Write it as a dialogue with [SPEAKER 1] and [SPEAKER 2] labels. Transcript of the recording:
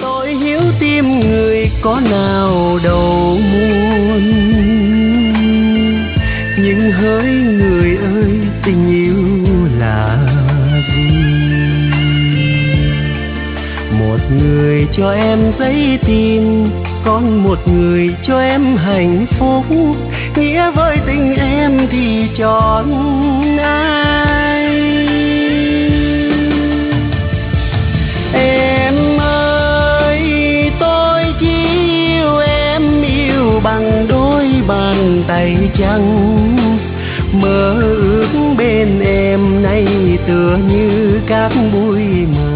[SPEAKER 1] Tôi hiếu tim người có nào đâu muốn, nhưng hỡi người ơi tình yêu là gì? Một người cho em giấy tin, còn một người cho em hạnh phúc. Nghĩa với tình em thì chọn ai? Em ơi, tôi chỉ yêu bằng đôi bàn tay trắng. Mơ ước bên em nay tựa như cát bụi mờ.